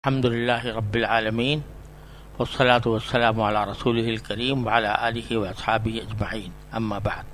الحمد لله رب العالمين والصلاة والسلام على رسوله الكريم وعلى آله وأصحابه أجمعين أما بعد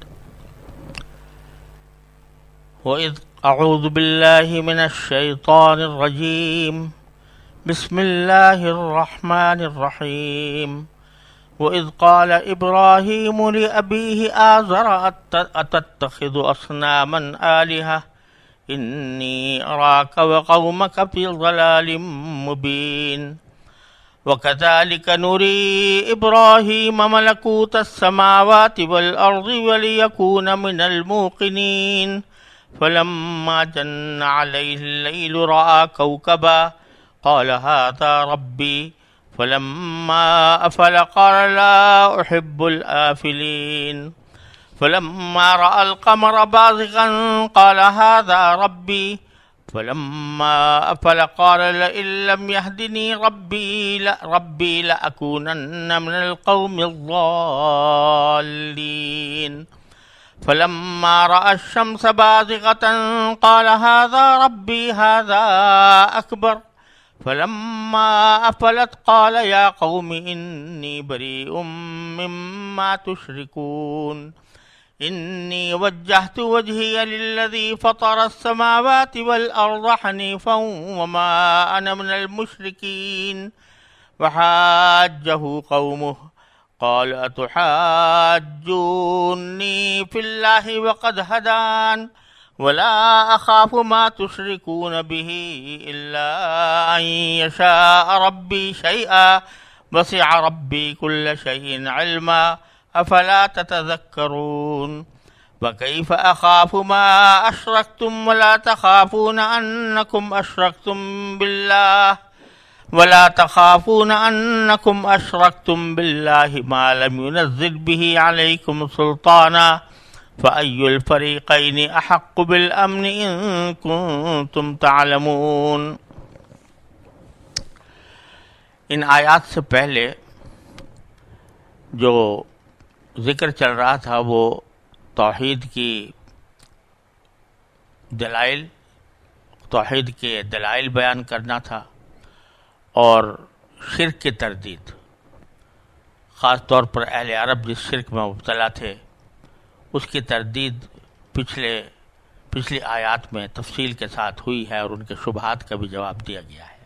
وإذ أعوذ بالله من الشيطان الرجيم بسم الله الرحمن الرحيم وإذ قال إبراهيم لأبيه آزر أتتخذ أصناما آلهة إني أراك وقومك في ضلال مبين وكذلك نري إبراهيم ملكوت السماوات والأرض وليكون من الموقنين فلما جن عليه الليل رأى كوكبا قال هذا ربي فلما أفل قال لا أحب الآفلين فلما رأى القمر بازغا قال هذا ربي فلما أفل قال لئن لم يهدني ربي لأكونن من القوم الضالين فلما رأى الشمس بازغة قال هذا ربي هذا أكبر فلما أفلت قال يا قوم إني بريء مما تشركون إني وجهت وجهي للذي فطر السماوات والأرض حنيفا وما أنا من المشركين وحاجه قومه قال أتحاجوني في الله وقد هدان ولا أخاف ما تشركون به إلا أن يشاء ربي شيئا وسع ربي كل شيء علما أفلا تتذكرون وكيف أخاف ما أشركتم ولا تخافون أنكم أشركتم بالله ما لم ينزل به عليكم سلطانا فأي الفريقين أحق بالأمن إن كنتم تعلمون۔ ان آیات سے پہلے جو ذکر چل رہا تھا وہ توحید کے دلائل بیان کرنا تھا اور شرک کی تردید، خاص طور پر اہل عرب جس شرک میں مبتلا تھے اس کی تردید پچھلی آیات میں تفصیل کے ساتھ ہوئی ہے اور ان کے شبہات کا بھی جواب دیا گیا ہے۔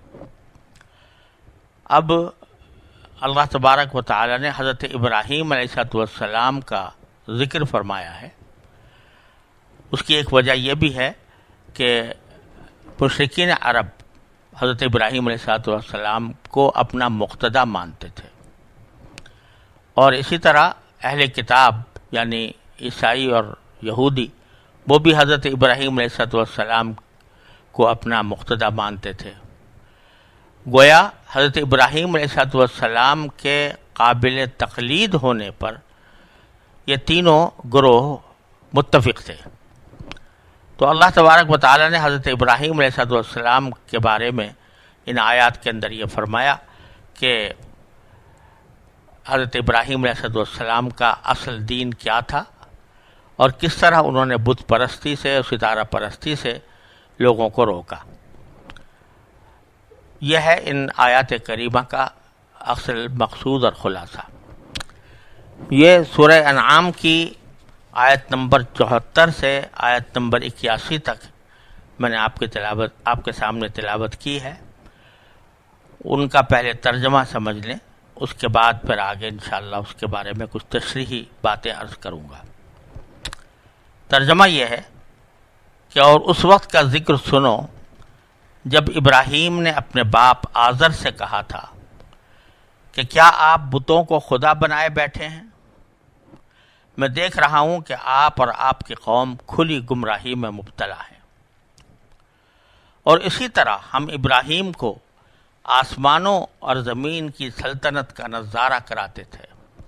اب اللہ تبارک و تعالی نے حضرت ابراہیم علیہ السلام کا ذکر فرمایا ہے۔ اس کی ایک وجہ یہ بھی ہے کہ مشرکین عرب حضرت ابراہیم علیہ السلام کو اپنا مقتدی مانتے تھے، اور اسی طرح اہل کتاب یعنی عیسائی اور یہودی وہ بھی حضرت ابراہیم علیہ السلام کو اپنا مقتدی مانتے تھے۔ گویا حضرت ابراہیم علیہ السلام کے قابل تقلید ہونے پر یہ تینوں گروہ متفق تھے۔ تو اللہ تبارک و تعالی نے حضرت ابراہیم علیہ السلام کے بارے میں ان آیات کے اندر یہ فرمایا کہ حضرت ابراہیم علیہ السلام کا اصل دین کیا تھا اور کس طرح انہوں نے بت پرستی سے اور ستارہ پرستی سے لوگوں کو روکا۔ یہ ہے ان آیات کریمہ کا اصل مقصود اور خلاصہ۔ یہ سورہ انعام کی آیت نمبر 74 سے آیت نمبر 81 تک میں نے آپ کے سامنے تلاوت کی ہے۔ ان کا پہلے ترجمہ سمجھ لیں، اس کے بعد پھر آگے انشاءاللہ اس کے بارے میں کچھ تشریحی باتیں عرض کروں گا۔ ترجمہ یہ ہے کہ اور اس وقت کا ذکر سنو جب ابراہیم نے اپنے باپ آزر سے کہا تھا کہ کیا آپ بتوں کو خدا بنائے بیٹھے ہیں؟ میں دیکھ رہا ہوں کہ آپ اور آپ کی قوم کھلی گمراہی میں مبتلا ہیں۔ اور اسی طرح ہم ابراہیم کو آسمانوں اور زمین کی سلطنت کا نظارہ کراتے تھے،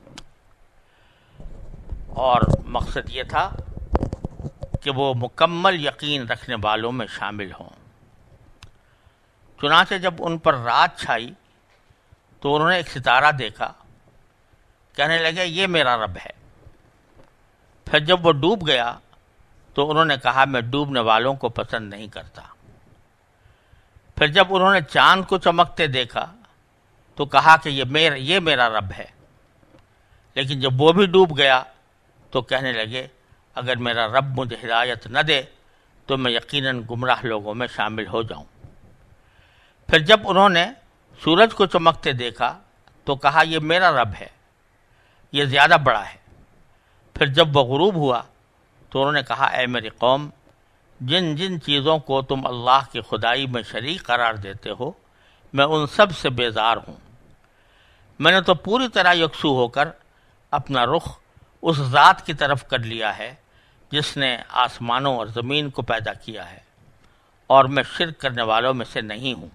اور مقصد یہ تھا کہ وہ مکمل یقین رکھنے والوں میں شامل ہوں۔ چنانچہ جب ان پر رات چھائی تو انہوں نے ایک ستارہ دیکھا، کہنے لگے یہ میرا رب ہے۔ پھر جب وہ ڈوب گیا تو انہوں نے کہا میں ڈوبنے والوں کو پسند نہیں کرتا۔ پھر جب انہوں نے چاند کو چمکتے دیکھا تو کہا کہ یہ میرا رب ہے، لیکن جب وہ بھی ڈوب گیا تو کہنے لگے اگر میرا رب مجھے ہدایت نہ دے تو میں یقیناً گمراہ لوگوں میں شامل ہو جاؤں۔ پھر جب انہوں نے سورج کو چمکتے دیکھا تو کہا یہ میرا رب ہے، یہ زیادہ بڑا ہے۔ پھر جب وہ غروب ہوا تو انہوں نے کہا اے میری قوم، جن جن چیزوں کو تم اللہ کی خدائی میں شریک قرار دیتے ہو میں ان سب سے بیزار ہوں۔ میں نے تو پوری طرح یکسو ہو کر اپنا رخ اس ذات کی طرف کر لیا ہے جس نے آسمانوں اور زمین کو پیدا کیا ہے، اور میں شرک کرنے والوں میں سے نہیں ہوں۔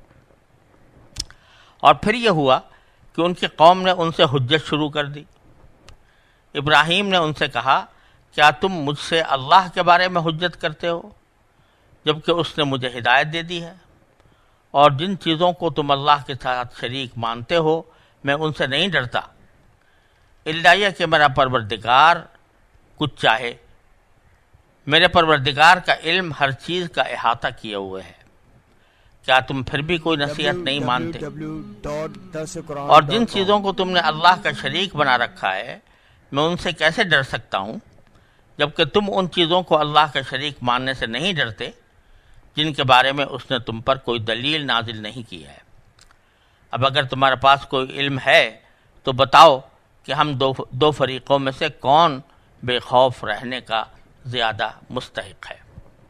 اور پھر یہ ہوا کہ ان کی قوم نے ان سے حجت شروع کر دی۔ ابراہیم نے ان سے کہا کیا تم مجھ سے اللہ کے بارے میں حجت کرتے ہو جبکہ اس نے مجھے ہدایت دے دی ہے؟ اور جن چیزوں کو تم اللہ کے ساتھ شریک مانتے ہو میں ان سے نہیں ڈرتا، الا یہ کہ میرا پروردگار کچھ چاہے۔ میرے پروردگار کا علم ہر چیز کا احاطہ کیے ہوئے ہے۔ کیا تم پھر بھی کوئی نصیحت نہیں مانتے؟ اور جن چیزوں کو تم نے اللہ کا شریک بنا رکھا ہے میں ان سے کیسے ڈر سکتا ہوں جبکہ تم ان چیزوں کو اللہ کا شریک ماننے سے نہیں ڈرتے جن کے بارے میں اس نے تم پر کوئی دلیل نازل نہیں کی ہے۔ اب اگر تمہارے پاس کوئی علم ہے تو بتاؤ کہ ہم دو فریقوں میں سے کون بے خوف رہنے کا زیادہ مستحق ہے۔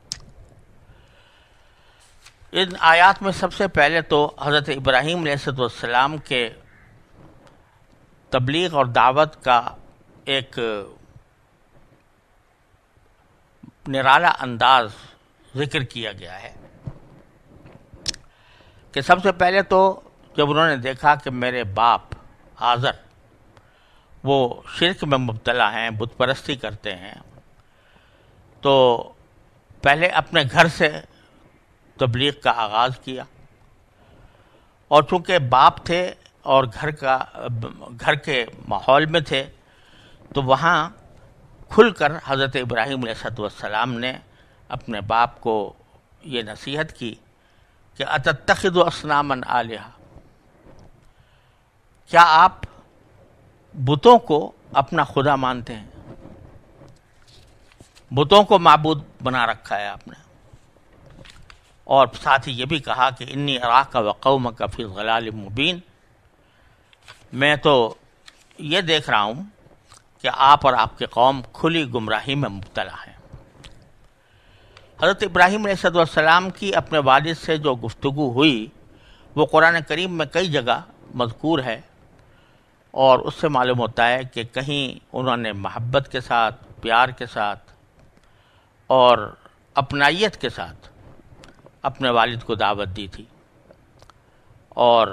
ان آیات میں سب سے پہلے تو حضرت ابراہیم علیہ السلام کے تبلیغ اور دعوت کا ایک نرالا انداز ذکر کیا گیا ہے کہ سب سے پہلے تو جب انہوں نے دیکھا کہ میرے باپ آزر وہ شرک میں مبتلا ہیں، بت پرستی کرتے ہیں، تو پہلے اپنے گھر سے تبلیغ کا آغاز کیا، اور چونکہ باپ تھے اور گھر کے ماحول میں تھے تو وہاں کھل کر حضرت ابراہیم علیہ السلام نے اپنے باپ کو یہ نصیحت کی کہ اتتخذ اصناما آلہہ، کیا آپ بتوں کو اپنا خدا مانتے ہیں؟ بتوں کو معبود بنا رکھا ہے آپ نے۔ اور ساتھ ہی یہ بھی کہا کہ انی اراک وقومک فی ضلال مبین، میں تو یہ دیکھ رہا ہوں کہ آپ اور آپ کی قوم کھلی گمراہی میں مبتلا ہیں۔ حضرت ابراہیم علیہ السلام کی اپنے والد سے جو گفتگو ہوئی وہ قرآن کریم میں کئی جگہ مذکور ہے، اور اس سے معلوم ہوتا ہے کہ کہیں انہوں نے محبت کے ساتھ، پیار کے ساتھ اور اپنائیت کے ساتھ اپنے والد کو دعوت دی تھی، اور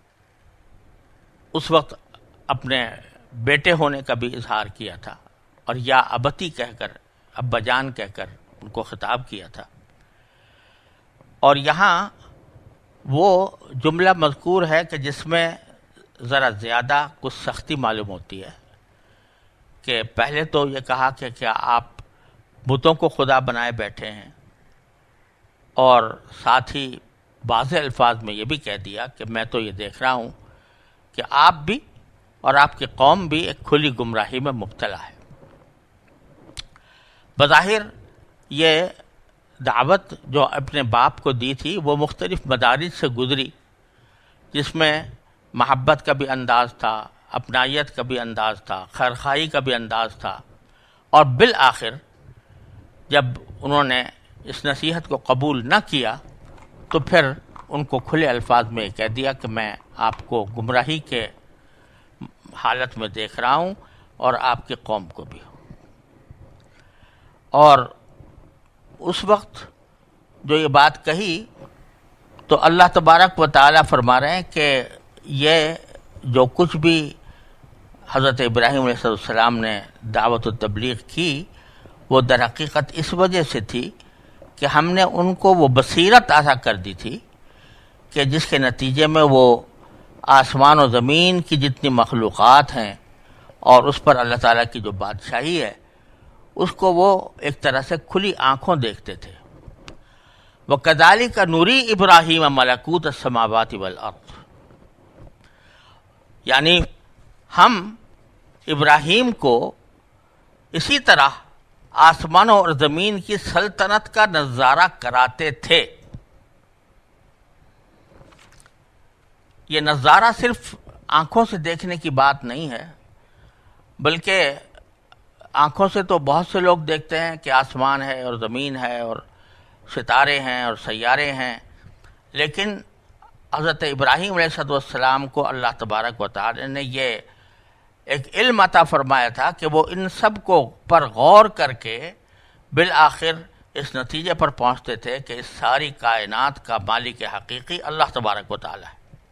اس وقت اپنے بیٹے ہونے کا بھی اظہار کیا تھا، اور یا ابتی کہہ کر، ابا جان کہہ کر ان کو خطاب کیا تھا۔ اور یہاں وہ جملہ مذکور ہے کہ جس میں ذرا زیادہ کچھ سختی معلوم ہوتی ہے کہ پہلے تو یہ کہا کہ کیا آپ بتوں کو خدا بنائے بیٹھے ہیں، اور ساتھ ہی واضح الفاظ میں یہ بھی کہہ دیا کہ میں تو یہ دیکھ رہا ہوں کہ آپ بھی اور آپ کی قوم بھی ایک کھلی گمراہی میں مبتلا ہے۔ بظاہر یہ دعوت جو اپنے باپ کو دی تھی وہ مختلف مدارج سے گزری، جس میں محبت کا بھی انداز تھا، اپنائیت کا بھی انداز تھا، خیرخواہی کا بھی انداز تھا، اور بالآخر جب انہوں نے اس نصیحت کو قبول نہ کیا تو پھر ان کو کھلے الفاظ میں کہہ دیا کہ میں آپ کو گمراہی کے حالت میں دیکھ رہا ہوں اور آپ کی قوم کو بھی۔ اور اس وقت جو یہ بات کہی تو اللہ تبارک و تعالیٰ فرما رہے ہیں کہ یہ جو کچھ بھی حضرت ابراہیم علیہ السلام نے دعوت و تبلیغ کی وہ در حقیقت اس وجہ سے تھی کہ ہم نے ان کو وہ بصیرت عطا کر دی تھی کہ جس کے نتیجے میں وہ آسمان و زمین کی جتنی مخلوقات ہیں اور اس پر اللہ تعالیٰ کی جو بادشاہی ہے اس کو وہ ایک طرح سے کھلی آنکھوں دیکھتے تھے۔ وَكَذَلِكَ نُرِي إِبْرَاهِيمَ مَلَكُوتَ السَّمَاوَاتِ وَالْأَرْضِ، یعنی ہم ابراہیم کو اسی طرح آسمانوں اور زمین کی سلطنت کا نظارہ کراتے تھے. یہ نظارہ صرف آنکھوں سے دیکھنے کی بات نہیں ہے، بلکہ آنکھوں سے تو بہت سے لوگ دیکھتے ہیں کہ آسمان ہے اور زمین ہے اور ستارے ہیں اور سیارے ہیں، لیکن حضرت ابراہیم علیہ السلام کو اللہ تبارک و تعالی نے یہ ایک علم عطا فرمایا تھا کہ وہ ان سب کو پر غور کر کے بالآخر اس نتیجے پر پہنچتے تھے کہ اس ساری کائنات کا مالک حقیقی اللہ تبارک و تعالی ہے.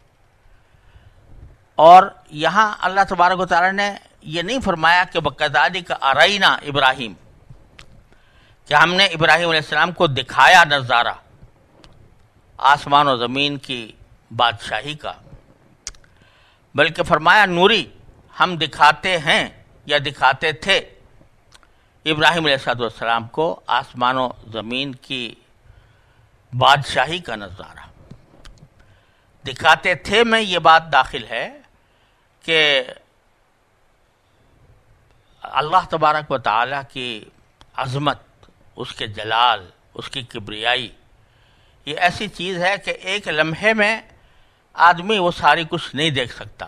اور یہاں اللہ تبارک و تعالی نے یہ نہیں فرمایا کہ وَكَذَلِكَ أَرَيْنَا ابراہیم، کہ ہم نے ابراہیم علیہ السلام کو دکھایا نظارہ آسمان و زمین کی بادشاہی کا، بلکہ فرمایا نوری، ہم دکھاتے ہیں یا دکھاتے تھے ابراہیم علیہ السلام کو آسمان و زمین کی بادشاہی کا نظارہ. دکھاتے تھے میں یہ بات داخل ہے کہ اللہ تبارک و تعالیٰ کی عظمت، اس کے جلال، اس کی کبریائی، یہ ایسی چیز ہے کہ ایک لمحے میں آدمی وہ ساری کچھ نہیں دیکھ سکتا.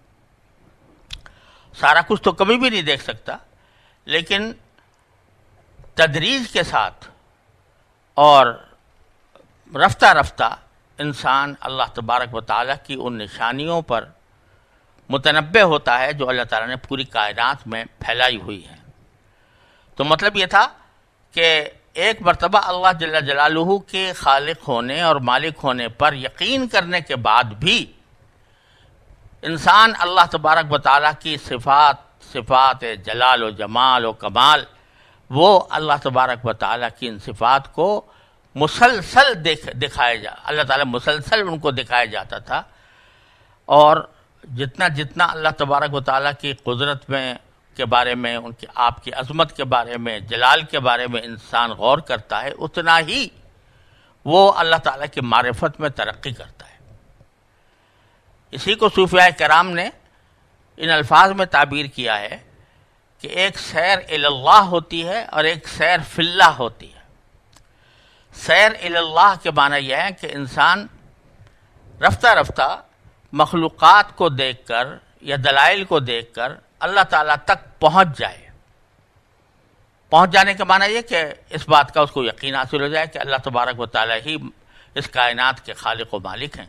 سارا کچھ تو کبھی بھی نہیں دیکھ سکتا، لیکن تدریج کے ساتھ اور رفتہ رفتہ انسان اللہ تبارک و تعالیٰ کی ان نشانیوں پر متنبع ہوتا ہے جو اللہ تعالیٰ نے پوری کائنات میں پھیلائی ہوئی ہیں. تو مطلب یہ تھا کہ ایک مرتبہ اللہ جل جلالہ کے خالق ہونے اور مالک ہونے پر یقین کرنے کے بعد بھی انسان اللہ تبارک و تعالیٰ کی صفات جلال و جمال و کمال، وہ اللہ تبارک و تعالیٰ کی ان صفات کو مسلسل اللہ تعالیٰ مسلسل ان کو دکھایا جاتا تھا. اور جتنا اللہ تبارک و تعالیٰ کی قدرت میں کے بارے میں، ان کی آپ کی عظمت کے بارے میں، جلال کے بارے میں انسان غور کرتا ہے، اتنا ہی وہ اللہ تعالیٰ کی معرفت میں ترقی کرتا ہے. اسی کو صوفیاء کرام نے ان الفاظ میں تعبیر کیا ہے کہ ایک سیر اللہ ہوتی ہے اور ایک سیر فی اللہ ہوتی ہے. سیر اللہ کے معنی یہ ہے کہ انسان رفتہ رفتہ مخلوقات کو دیکھ کر یا دلائل کو دیکھ کر اللہ تعالیٰ تک پہنچ جائے. پہنچ جانے کا معنی یہ کہ اس بات کا اس کو یقین حاصل ہو جائے کہ اللہ تبارک و تعالیٰ ہی اس کائنات کے خالق و مالک ہیں.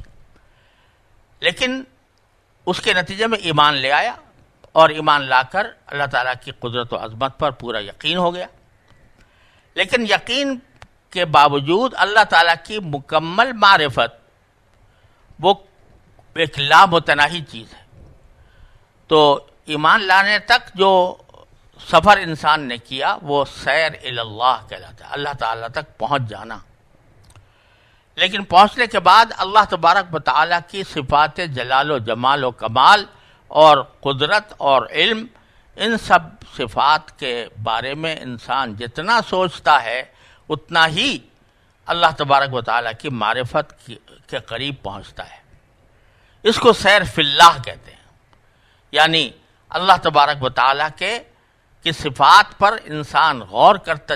لیکن اس کے نتیجے میں ایمان لے آیا اور ایمان لا کر اللہ تعالیٰ کی قدرت و عظمت پر پورا یقین ہو گیا. لیکن یقین کے باوجود اللہ تعالیٰ کی مکمل معرفت وہ ایک لامتناہی چیز ہے. تو ایمان لانے تک جو سفر انسان نے کیا وہ سیر اللہ کہلاتا ہے، اللہ تعالیٰ تک پہنچ جانا. لیکن پہنچنے کے بعد اللہ تبارک و تعالیٰ کی صفات جلال و جمال و کمال اور قدرت اور علم، ان سب صفات کے بارے میں انسان جتنا سوچتا ہے اتنا ہی اللہ تبارک و تعالیٰ کی معرفت کے قریب پہنچتا ہے. اس کو سیر فی اللہ کہتے ہیں، یعنی اللہ تبارک و تعالیٰ کی صفات پر انسان غور کرتا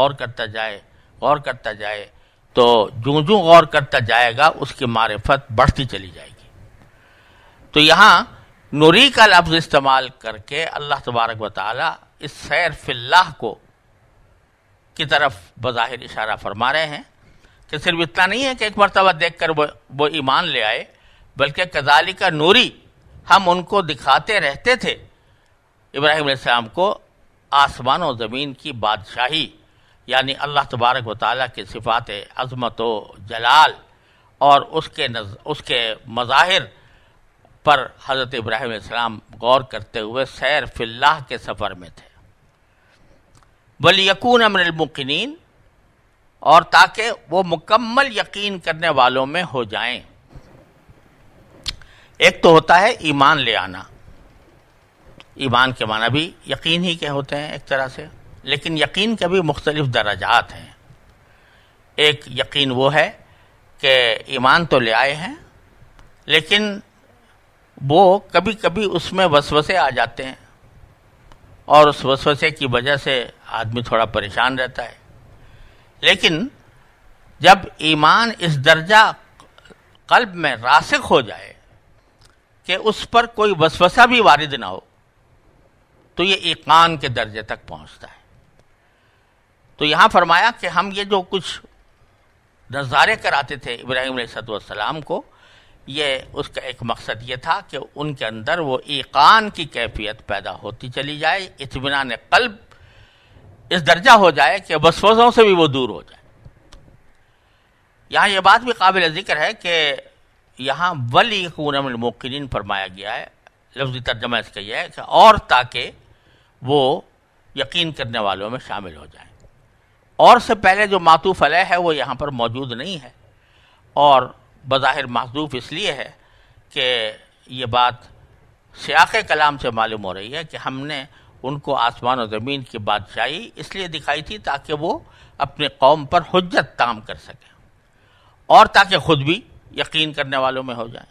جائے تو جوں غور کرتا جائے گا اس کی معرفت بڑھتی چلی جائے گی. تو یہاں نوری کا لفظ استعمال کر کے اللہ تبارک و تعالیٰ اس سیر فی اللہ کی طرف بظاہر اشارہ فرما رہے ہیں کہ صرف اتنا نہیں ہے کہ ایک مرتبہ دیکھ کر وہ ایمان لے آئے، بلکہ کذالک نوری، ہم ان کو دکھاتے رہتے تھے ابراہیم علیہ السلام کو آسمان و زمین کی بادشاہی، یعنی اللہ تبارک و تعالیٰ کی صفات عظمت و جلال اور اس کے مظاہر پر حضرت ابراہیم علیہ السلام غور کرتے ہوئے سیر فی اللہ کے سفر میں تھے. وَلِيَكُونَ مِنَ الْمُوقِنِينَ، اور تاکہ وہ مکمل یقین کرنے والوں میں ہو جائیں. ایک تو ہوتا ہے ایمان لے آنا، ایمان کے معنی بھی یقین ہی کے ہوتے ہیں ایک طرح سے، لیکن یقین کے بھی مختلف درجات ہیں. ایک یقین وہ ہے کہ ایمان تو لے آئے ہیں لیکن وہ کبھی کبھی اس میں وسوسے آ جاتے ہیں اور اس وسوسے کی وجہ سے آدمی تھوڑا پریشان رہتا ہے. لیکن جب ایمان اس درجہ قلب میں راسخ ہو جائے کہ اس پر کوئی وسوسہ بھی وارد نہ ہو تو یہ ایقان کے درجے تک پہنچتا ہے. تو یہاں فرمایا کہ ہم یہ جو کچھ نظارے کراتے تھے ابراہیم علیہ السلام کو، یہ اس کا ایک مقصد یہ تھا کہ ان کے اندر وہ ایقان کی کیفیت پیدا ہوتی چلی جائے، اطمینان قلب اس درجہ ہو جائے کہ وسوسوں سے بھی وہ دور ہو جائے. یہاں یہ بات بھی قابل ذکر ہے کہ یہاں وَلِيَكُونَ مِنَ الْمُوقِنِينَ فرمایا گیا ہے. لفظی ترجمہ اس کا یہ ہے کہ اور تاکہ وہ یقین کرنے والوں میں شامل ہو جائیں. اور سے پہلے جو معطوف علیہ ہے وہ یہاں پر موجود نہیں ہے، اور بظاہر محذوف اس لیے ہے کہ یہ بات سیاق کلام سے معلوم ہو رہی ہے کہ ہم نے ان کو آسمان و زمین کی بادشاہی اس لیے دکھائی تھی تاکہ وہ اپنے قوم پر حجت تام کر سکیں اور تاکہ خود بھی یقین کرنے والوں میں ہو جائیں.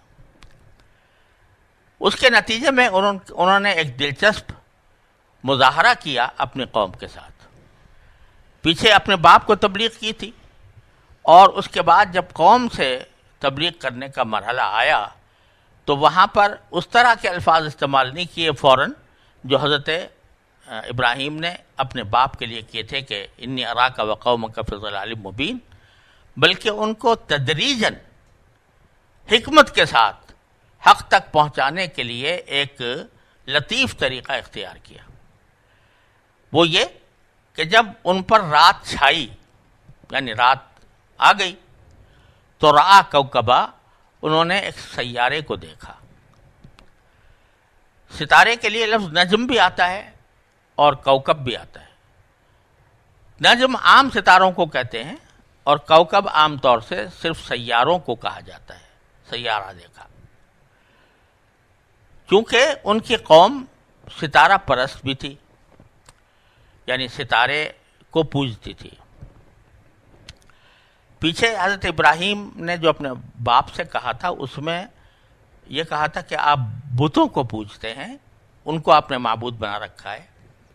اس کے نتیجے میں انہوں نے ایک دلچسپ مظاہرہ کیا اپنی قوم کے ساتھ. پیچھے اپنے باپ کو تبلیغ کی تھی، اور اس کے بعد جب قوم سے تبلیغ کرنے کا مرحلہ آیا تو وہاں پر اس طرح کے الفاظ استعمال نہیں کیے فوراً جو حضرت ابراہیم نے اپنے باپ کے لیے کیے تھے کہ انی اراک و قومک فی ضلال مبین، بلکہ ان کو تدریجاً حکمت کے ساتھ حق تک پہنچانے کے لیے ایک لطیف طریقہ اختیار کیا. وہ یہ کہ جب ان پر رات چھائی، یعنی رات آ گئی، تو رآ کوکبا، انہوں نے ایک سیارے کو دیکھا. ستارے کے لیے لفظ نجم بھی آتا ہے اور کوکب بھی آتا ہے. نجم عام ستاروں کو کہتے ہیں اور کوکب عام طور سے صرف سیاروں کو کہا جاتا ہے. سیارہ دیکھا کیونکہ ان کی قوم ستارہ پرست بھی تھی، یعنی ستارے کو پوجتی تھی. پیچھے حضرت ابراہیم نے جو اپنے باپ سے کہا تھا اس میں یہ کہا تھا کہ آپ بتوں کو پوجتے ہیں، ان کو آپ نے معبود بنا رکھا ہے.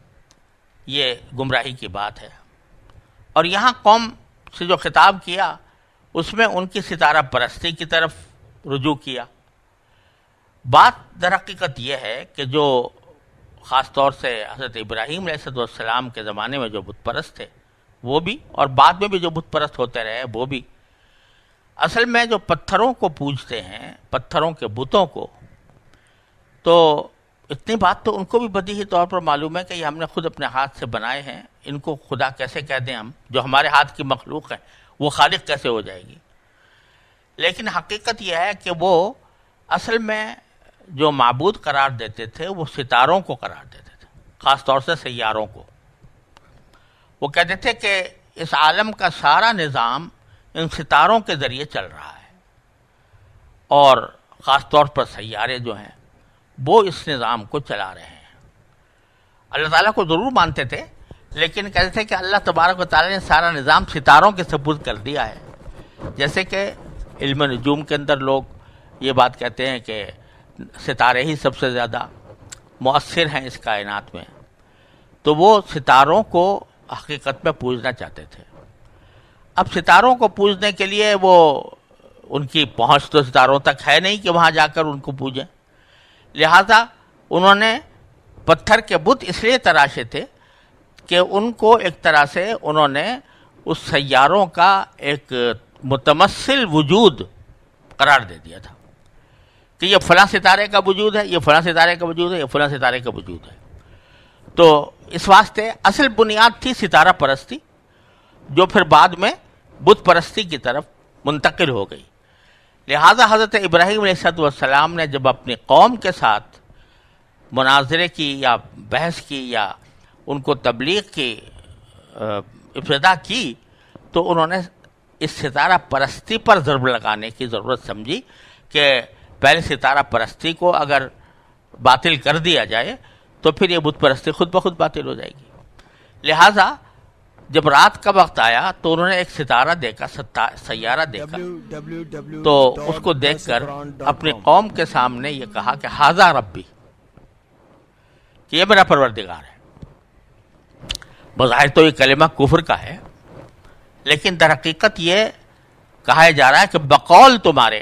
یہ گمراہی کی بات ہے. اور یہاں قوم سے جو خطاب کیا اس میں ان کی ستارہ پرستی کی طرف رجوع کیا. بات در حقیقت یہ ہے کہ جو خاص طور سے حضرت ابراہیم علیہ السلام کے زمانے میں جو بت پرست تھے وہ بھی، اور بعد میں بھی جو بت پرست ہوتے رہے وہ بھی، اصل میں جو پتھروں کو پوجتے ہیں، پتھروں کے بتوں کو، تو اتنی بات تو ان کو بھی بدیہی طور پر معلوم ہے کہ یہ ہم نے خود اپنے ہاتھ سے بنائے ہیں، ان کو خدا کیسے کہہ دیں ہم، جو ہمارے ہاتھ کی مخلوق ہے وہ خالق کیسے ہو جائے گی. لیکن حقیقت یہ ہے کہ وہ اصل میں جو معبود قرار دیتے تھے وہ ستاروں کو قرار دیتے تھے، خاص طور سے سیاروں کو. وہ کہتے تھے کہ اس عالم کا سارا نظام ان ستاروں کے ذریعے چل رہا ہے، اور خاص طور پر سیارے جو ہیں وہ اس نظام کو چلا رہے ہیں. اللہ تعالیٰ کو ضرور مانتے تھے لیکن کہتے تھے کہ اللہ تبارک و تعالیٰ نے سارا نظام ستاروں کے سپرد کر دیا ہے. جیسے کہ علم نجوم کے اندر لوگ یہ بات کہتے ہیں کہ ستارے ہی سب سے زیادہ مؤثر ہیں اس کائنات میں، تو وہ ستاروں کو حقیقت میں پوجنا چاہتے تھے. اب ستاروں کو پوجنے کے لیے وہ ان کی پہنچ تو ستاروں تک ہے نہیں کہ وہاں جا کر ان کو پوجیں، لہذا انہوں نے پتھر کے بت اس لیے تراشے تھے کہ ان کو ایک طرح سے انہوں نے اس سیاروں کا ایک متمثل وجود قرار دے دیا تھا کہ یہ فلاں ستارے کا وجود ہے، یہ فلاں ستارے کا وجود ہے، یہ فلاں ستارے کا وجود ہے. تو اس واسطے اصل بنیاد تھی ستارہ پرستی، جو پھر بعد میں بت پرستی کی طرف منتقل ہو گئی. لہذا حضرت ابراہیم علیہ السلام نے جب اپنی قوم کے ساتھ مناظرے کی یا بحث کی یا ان کو تبلیغ کی ابتدا کی تو انہوں نے اس ستارہ پرستی پر ضرب لگانے کی ضرورت سمجھی کہ پہلے ستارہ پرستی کو اگر باطل کر دیا جائے تو پھر یہ بت پرستی خود بخود باطل ہو جائے گی. لہٰذا جب رات کا وقت آیا تو انہوں نے ایک ستارہ دیکھا، سیارہ دیکھا، تو اس کو دیکھ کر اپنی قوم کے سامنے یہ کہا کہ ھذا ربی، کہ یہ میرا پروردگار ہے۔ بظاہر تو یہ کلمہ کفر کا ہے، لیکن در حقیقت یہ کہا جا رہا ہے کہ بقول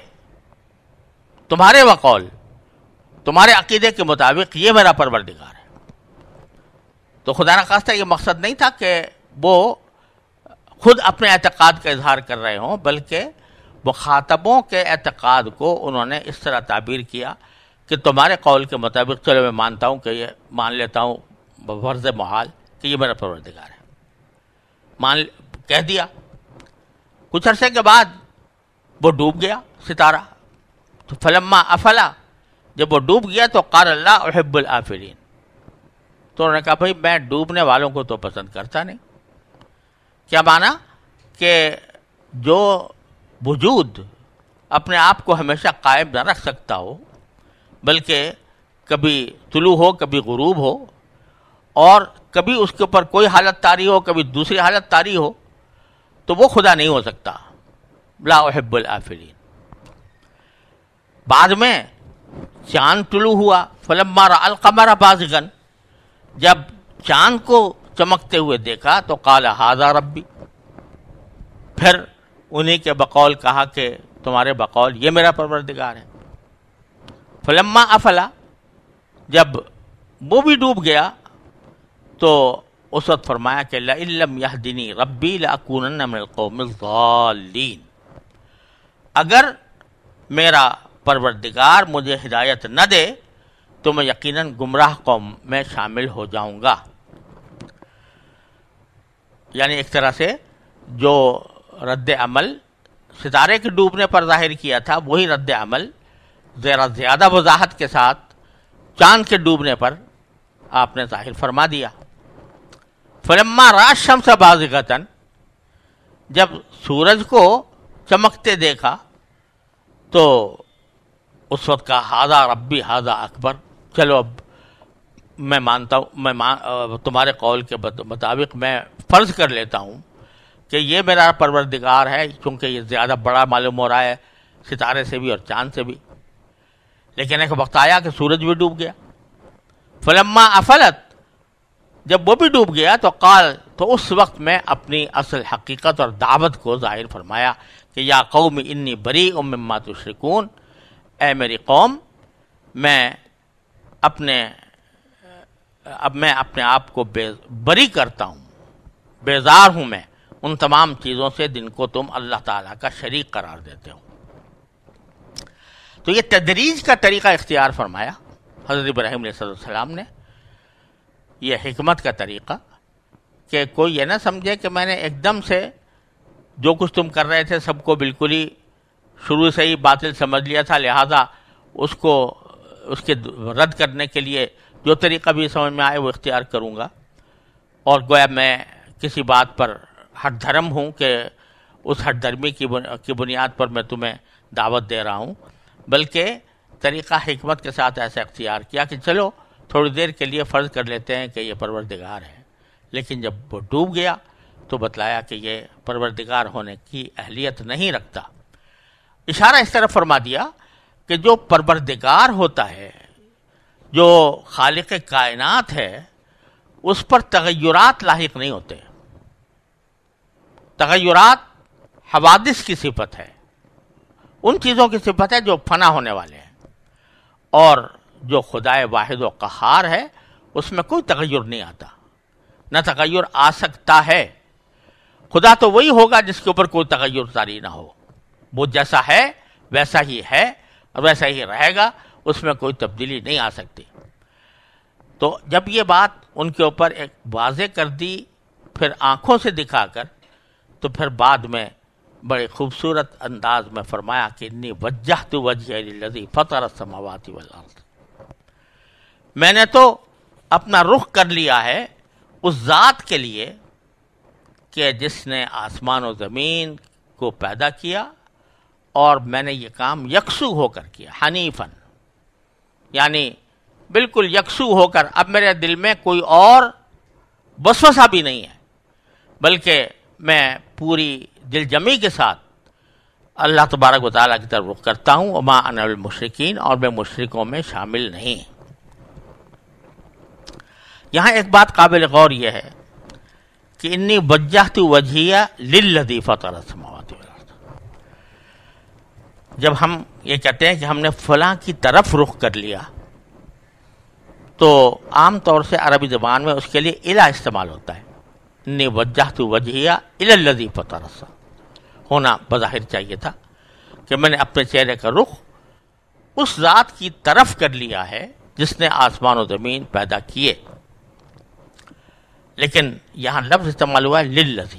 تمہارے بقول، تمہارے عقیدے کے مطابق یہ میرا پروردگار ہے۔ تو خدا نخواستہ یہ مقصد نہیں تھا کہ وہ خود اپنے اعتقاد کا اظہار کر رہے ہوں، بلکہ مخاطبوں کے اعتقاد کو انہوں نے اس طرح تعبیر کیا کہ تمہارے قول کے مطابق چلو میں مانتا ہوں کہ یہ مان لیتا ہوں بفرض محال کہ یہ میرا پروردگار ہے، کہہ دیا۔ کچھ عرصے کے بعد وہ ڈوب گیا ستارہ، تو فلما افلا، جب وہ ڈوب گیا تو قال اللہ احب الآفلین، تو انہوں نے کہا بھائی میں ڈوبنے والوں کو تو پسند کرتا نہیں۔ کیا معنی کہ جو وجود اپنے آپ کو ہمیشہ قائم نہ رکھ سکتا ہو، بلکہ کبھی طلوع ہو کبھی غروب ہو، اور کبھی اس کے اوپر کوئی حالت طاری ہو کبھی دوسری حالت طاری ہو، تو وہ خدا نہیں ہو سکتا۔ لا احب الآفلین۔ بعد میں چاند طلوع ہوا، فلما رأى القمر بازغا، جب چاند کو چمکتے ہوئے دیکھا تو قال ھذا ربی، پھر انہی کے بقول کہا کہ تمہارے بقول یہ میرا پروردگار ہے۔ فلما افلا، جب وہ بھی ڈوب گیا تو اس وقت فرمایا کہ لئن لم یہدنی ربی لأکونن من القوم الضالین، اگر میرا پروردگار مجھے ہدایت نہ دے تو میں یقیناً گمراہ قوم میں شامل ہو جاؤں گا۔ یعنی ایک طرح سے جو رد عمل ستارے کے ڈوبنے پر ظاہر کیا تھا، وہی رد عمل ذرا زیادہ وضاحت کے ساتھ چاند کے ڈوبنے پر آپ نے ظاہر فرما دیا۔ فلما رأى الشمس بازغة، جب سورج کو چمکتے دیکھا تو اس وقت کہا ھذا ربی ھذا اکبر، چلو اب میں مانتا ہوں، تمہارے قول کے مطابق میں فرض کر لیتا ہوں کہ یہ میرا پروردگار ہے، چونکہ یہ زیادہ بڑا معلوم ہو رہا ہے ستارے سے بھی اور چاند سے بھی۔ لیکن ایک وقت آیا کہ سورج بھی ڈوب گیا۔ فلما افلت، جب وہ بھی ڈوب گیا تو قال، تو اس وقت میں اپنی اصل حقیقت اور دعوت کو ظاہر فرمایا کہ یا قوم انی بریء مما تشرکون، اے میری قوم، میں اپنے آپ کو بری کرتا ہوں، بیزار ہوں میں ان تمام چیزوں سے جن کو تم اللہ تعالیٰ کا شریک قرار دیتے ہو۔ تو یہ تدریج کا طریقہ اختیار فرمایا حضرت ابراہیم علیہ السلام نے، یہ حکمت کا طریقہ، کہ کوئی یہ نہ سمجھے کہ میں نے ایک دم سے جو کچھ تم کر رہے تھے سب کو بالکل ہی شروع سے ہی باطل سمجھ لیا تھا، لہذا اس کے رد کرنے کے لیے جو طریقہ بھی سمجھ میں آئے وہ اختیار کروں گا، اور گویا میں کسی بات پر ہٹ دھرم ہوں کہ اس ہٹ دھرمی کی بنیاد پر میں تمہیں دعوت دے رہا ہوں، بلکہ طریقہ حکمت کے ساتھ ایسا اختیار کیا کہ چلو تھوڑی دیر کے لیے فرض کر لیتے ہیں کہ یہ پروردگار ہے۔ لیکن جب وہ ڈوب گیا تو بتلایا کہ یہ پروردگار ہونے کی اہلیت نہیں رکھتا۔ اشارہ اس طرح فرما دیا کہ جو پروردگار ہوتا ہے، جو خالق کائنات ہے، اس پر تغیرات لاحق نہیں ہوتے۔ تغیرات حوادث کی صفت ہے، ان چیزوں کی صفت ہے جو فنا ہونے والے ہیں، اور جو خدائے واحد و قہار ہے اس میں کوئی تغیر نہیں آتا، نہ تغیر آ سکتا ہے۔ خدا تو وہی ہوگا جس کے اوپر کوئی تغیر طاری نہ ہو، وہ جیسا ہے ویسا ہی ہے اور ویسا ہی رہے گا، اس میں کوئی تبدیلی نہیں آ سکتی۔ تو جب یہ بات ان کے اوپر ایک واضح کر دی، پھر آنکھوں سے دکھا کر، تو پھر بعد میں بڑے خوبصورت انداز میں فرمایا کہ انی وجہت وجہی للذی فطر السماوات والارض، میں نے تو اپنا رخ کر لیا ہے اس ذات کے لیے کہ جس نے آسمان و زمین کو پیدا کیا، اور میں نے یہ کام یکسو ہو کر کیا، حنیفاً، یعنی بالکل یکسو ہو کر۔ اب میرے دل میں کوئی اور وسوسہ بھی نہیں ہے، بلکہ میں پوری دل جمی کے ساتھ اللہ تبارک و تعالیٰ کی طرف رخ کرتا ہوں، وما انا المشرکین، اور میں مشرکوں میں شامل نہیں۔ یہاں ایک بات قابل غور یہ ہے کہ انی وجہت وجہیہ للذی فطر السماوات والارض، جب ہم یہ کہتے ہیں کہ ہم نے فلاں کی طرف رخ کر لیا، تو عام طور سے عربی زبان میں اس کے لیے الی استعمال ہوتا ہے۔ انی وجہت وجہیہ الی الذی فطر السماوات، ہونا بظاہر چاہیے تھا کہ میں نے اپنے چہرے کا رخ اس ذات کی طرف کر لیا ہے جس نے آسمان و زمین پیدا کیے، لیکن یہاں لفظ استعمال ہوا ہے للذی،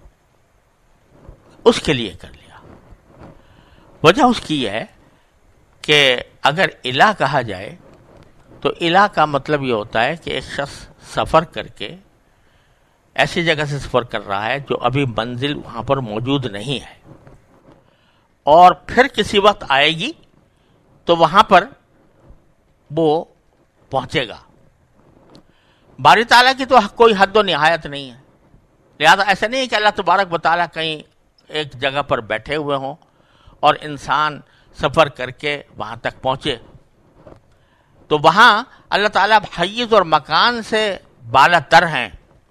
اس کے لیے کر لیا۔ وجہ اس کی یہ ہے کہ اگر الہ کہا جائے تو الہ کا مطلب یہ ہوتا ہے کہ ایک شخص سفر کر کے ایسی جگہ سے سفر کر رہا ہے جو ابھی منزل وہاں پر موجود نہیں ہے، اور پھر کسی وقت آئے گی تو وہاں پر وہ پہنچے گا۔ باری تعالیٰ کی تو کوئی حد و نہایت نہیں ہے، لہذا ایسا نہیں ہے کہ اللہ تبارک و تعالیٰ کہیں ایک جگہ پر بیٹھے ہوئے ہوں اور انسان سفر کر کے وہاں تک پہنچے۔ تو وہاں اللہ تعالیٰ حیز اور مکان سے بالا تر ہیں،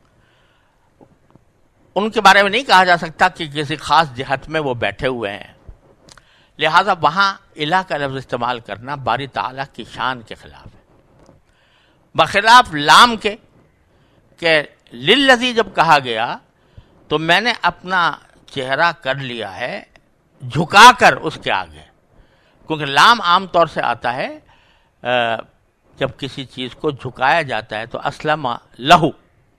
ان کے بارے میں نہیں کہا جا سکتا کہ کسی خاص جہت میں وہ بیٹھے ہوئے ہیں، لہذا وہاں الہ کا لفظ استعمال کرنا باری تعالیٰ کی شان کے خلاف ہے، بخلاف لام کے کہ للذی جب کہا گیا تو میں نے اپنا چہرہ کر لیا ہے جھکا کر اس کے آگے، کیونکہ لام عام طور سے آتا ہے جب کسی چیز کو جھکایا جاتا ہے تو اسلم لہو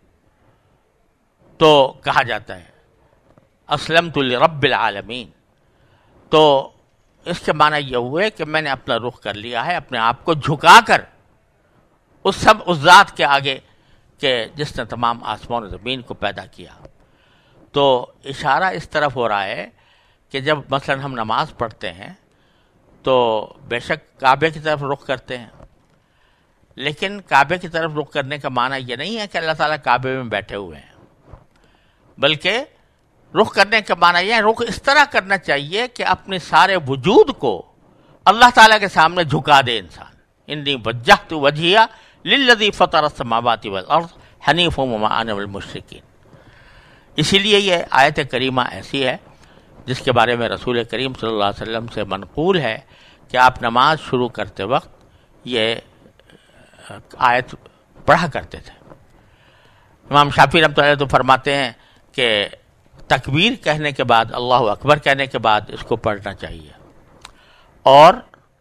تو کہا جاتا ہے اسلمت لرب العالمین، تو اس کے معنی یہ ہوئے کہ میں نے اپنا رخ کر لیا ہے، اپنے آپ کو جھکا کر اس ذات کے آگے کہ جس نے تمام آسمان و زمین کو پیدا کیا۔ تو اشارہ اس طرف ہو رہا ہے کہ جب مثلا ہم نماز پڑھتے ہیں تو بے شک کعبے کی طرف رخ کرتے ہیں، لیکن کعبے کی طرف رخ کرنے کا معنی یہ نہیں ہے کہ اللہ تعالیٰ کعبے میں بیٹھے ہوئے ہیں، بلکہ رخ کرنے کا معنی یہ ہے رخ اس طرح کرنا چاہیے کہ اپنے سارے وجود کو اللہ تعالیٰ کے سامنے جھکا دے انسان۔ انی وجہت وجہیہ للذی فطر السماوات والارض حنیفا وما انا من المشرکین۔ اسی لیے یہ آیت کریمہ ایسی ہے جس کے بارے میں رسول کریم صلی اللہ علیہ وسلم سے منقول ہے کہ آپ نماز شروع کرتے وقت یہ آیت پڑھا کرتے تھے۔ امام شافعی رحمۃ اللہ علیہ تو فرماتے ہیں کہ تکبیر کہنے کے بعد، اللہ اکبر کہنے کے بعد اس کو پڑھنا چاہیے، اور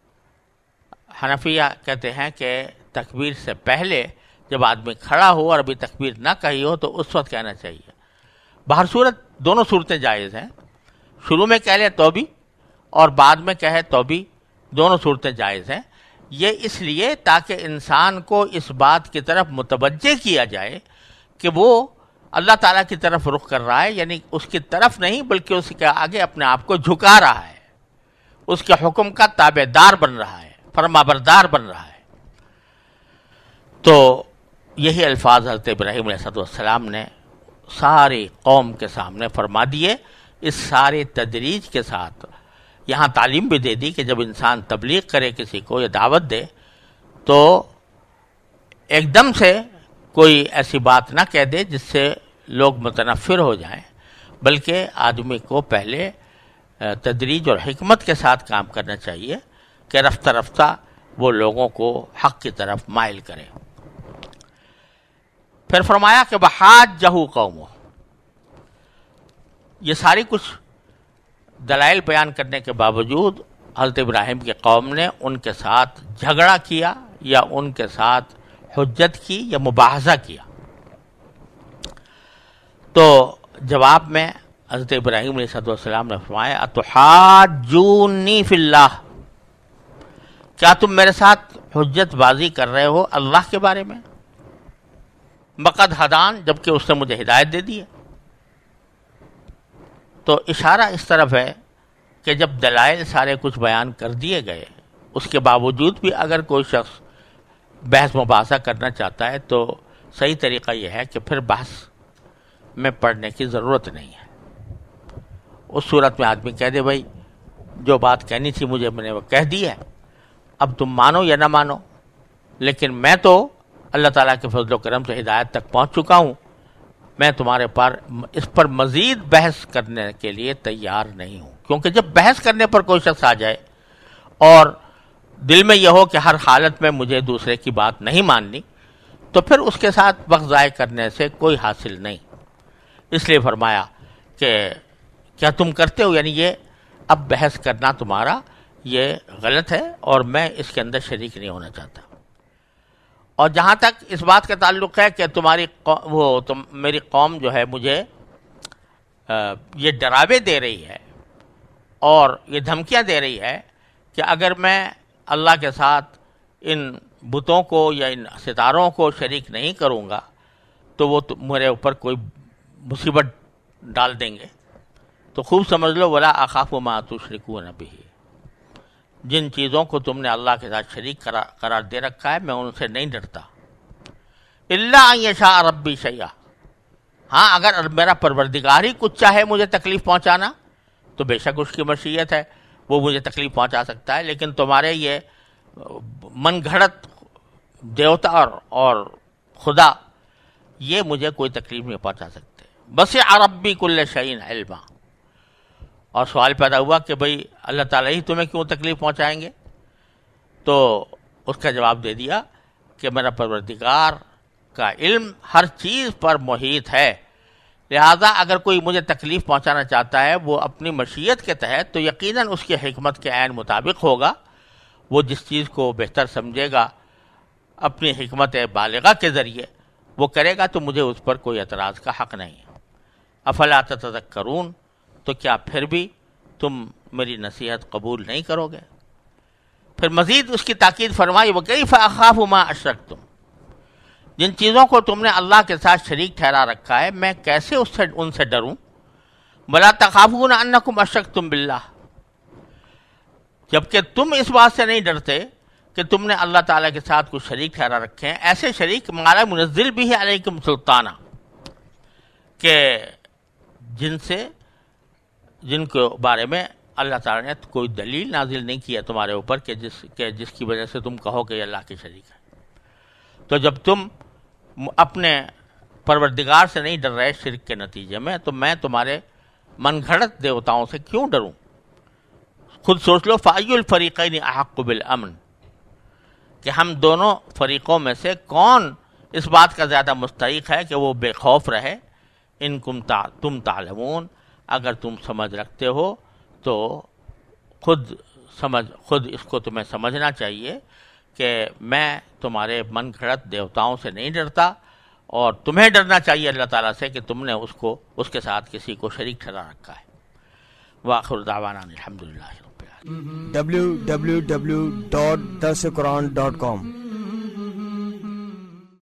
حنفیہ کہتے ہیں کہ تکبیر سے پہلے جب آدمی کھڑا ہو اور ابھی تکبیر نہ کہی ہو تو اس وقت کہنا چاہیے۔ بہر صورت دونوں صورتیں جائز ہیں، شروع میں کہہ لے تو بھی اور بعد میں کہے تو بھی، دونوں صورتیں جائز ہیں۔ یہ اس لیے تاکہ انسان کو اس بات کی طرف متوجہ کیا جائے کہ وہ اللہ تعالیٰ کی طرف رخ کر رہا ہے، یعنی اس کی طرف نہیں بلکہ اس کے آگے اپنے آپ کو جھکا رہا ہے، اس کے حکم کا تابع دار بن رہا ہے، فرما بردار بن رہا ہے۔ تو یہی الفاظ حضرت ابراہیم علیہ السلام نے ساری قوم کے سامنے فرما دیے، اس سارے تدریج کے ساتھ یہاں تعلیم بھی دے دی کہ جب انسان تبلیغ کرے کسی کو یا دعوت دے تو ایک دم سے کوئی ایسی بات نہ کہہ دے جس سے لوگ متنفر ہو جائیں، بلکہ آدمی کو پہلے تدریج اور حکمت کے ساتھ کام کرنا چاہیے کہ رفتہ رفتہ وہ لوگوں کو حق کی طرف مائل کرے۔ پھر فرمایا کہ وحاجہ قومہ، یہ ساری کچھ دلائل بیان کرنے کے باوجود حضرت ابراہیم کی قوم نے ان کے ساتھ جھگڑا کیا یا ان کے ساتھ حجت کی یا مباحثہ کیا۔ تو جواب میں حضرت ابراہیم علیہ السلام نے فرمایا اتحاجونی فی اللہ، کیا تم میرے ساتھ حجت بازی کر رہے ہو اللہ کے بارے میں؟ وقد ہدان، جبکہ اس نے مجھے ہدایت دے دی ہے۔ تو اشارہ اس طرف ہے کہ جب دلائل سارے کچھ بیان کر دیے گئے، اس کے باوجود بھی اگر کوئی شخص بحث مباحثہ کرنا چاہتا ہے تو صحیح طریقہ یہ ہے کہ پھر بحث میں پڑھنے کی ضرورت نہیں ہے۔ اس صورت میں آدمی کہہ دے بھائی جو بات کہنی تھی مجھے میں نے وہ کہہ دی ہے، اب تم مانو یا نہ مانو، لیکن میں تو اللہ تعالیٰ کے فضل و کرم سے ہدایت تک پہنچ چکا ہوں، میں تمہارے پر اس پر مزید بحث کرنے کے لیے تیار نہیں ہوں۔ کیونکہ جب بحث کرنے پر کوئی شخص آ جائے اور دل میں یہ ہو کہ ہر حالت میں مجھے دوسرے کی بات نہیں ماننی، تو پھر اس کے ساتھ وقت ضائع کرنے سے کوئی حاصل نہیں۔ اس لیے فرمایا کہ کیا تم کرتے ہو، یعنی یہ اب بحث کرنا تمہارا یہ غلط ہے اور میں اس کے اندر شریک نہیں ہونا چاہتا۔ اور جہاں تک اس بات کا تعلق ہے کہ میری قوم جو ہے مجھے یہ ڈراوے دے رہی ہے اور یہ دھمکیاں دے رہی ہے کہ اگر میں اللہ کے ساتھ ان بتوں کو یا ان ستاروں کو شریک نہیں کروں گا تو وہ میرے اوپر کوئی مصیبت ڈال دیں گے، تو خوب سمجھ لو ولا اخاف ما تشرکون بہ، جن چیزوں کو تم نے اللہ کے ساتھ شریک قرار دے رکھا ہے میں ان سے نہیں ڈرتا، الا ان یشاء ربی شیئا، ہاں اگر میرا پروردگار ہی کچھ چاہے مجھے تکلیف پہنچانا تو بے شک اس کی مشیت ہے، وہ مجھے تکلیف پہنچا سکتا ہے، لیکن تمہارے یہ من گھڑت دیوتا اور خدا یہ مجھے کوئی تکلیف نہیں پہنچا سکتے۔ وسع ربی کل شیء علما، اور سوال پیدا ہوا کہ بھئی اللہ تعالیٰ ہی تمہیں کیوں تکلیف پہنچائیں گے؟ تو اس کا جواب دے دیا کہ میرا پروردگار کا علم ہر چیز پر محیط ہے، لہذا اگر کوئی مجھے تکلیف پہنچانا چاہتا ہے وہ اپنی مشیت کے تحت تو یقیناً اس کی حکمت کے عین مطابق ہوگا، وہ جس چیز کو بہتر سمجھے گا اپنی حکمت بالغہ کے ذریعے وہ کرے گا، تو مجھے اس پر کوئی اعتراض کا حق نہیں ہے۔ افلا تتذکرون، تو کیا پھر بھی تم میری نصیحت قبول نہیں کرو گے؟ پھر مزید اس کی تاکید فرمائی وَكَيْفَ أَخَافُ مَا أَشْرَكْتُمْ، جن چیزوں کو تم نے اللہ کے ساتھ شریک ٹھہرا رکھا ہے میں کیسے ان سے ڈروں؟ وَلَا تَخَافُونَ أَنَّكُمْ أَشْرَكْتُمْ بِاللَّهِ، جبکہ تم اس بات سے نہیں ڈرتے کہ تم نے اللہ تعالیٰ کے ساتھ کچھ شریک ٹھہرا رکھے ہیں، ایسے شریک مالا منزل بھی ہے علیکم سلطانہ، کہ جن کے بارے میں اللہ تعالیٰ نے کوئی دلیل نازل نہیں کیا تمہارے اوپر کہ جس کی وجہ سے تم کہو کہ یہ اللہ کے شریک ہے۔ تو جب تم اپنے پروردگار سے نہیں ڈر رہے شرک کے نتیجے میں، تو میں تمہارے من گھڑت دیوتاؤں سے کیوں ڈروں؟ خود سوچ لو، فَأَيُّ الْفَرِيقَيْنِ أَحَقُّ بِالْأَمْنِ، کہ ہم دونوں فریقوں میں سے کون اس بات کا زیادہ مستحق ہے کہ وہ بے خوف رہے؟ ان تم تعلمون، اگر تم سمجھ رکھتے ہو تو خود اس کو تمہیں سمجھنا چاہیے کہ میں تمہارے من گھڑت دیوتاؤں سے نہیں ڈرتا، اور تمہیں ڈرنا چاہیے اللہ تعالیٰ سے کہ تم نے اس کے ساتھ کسی کو شریک ٹھہرا رکھا ہے۔ وآخر دعوانا الحمدللہ رب العالمین۔ www.darsequran.com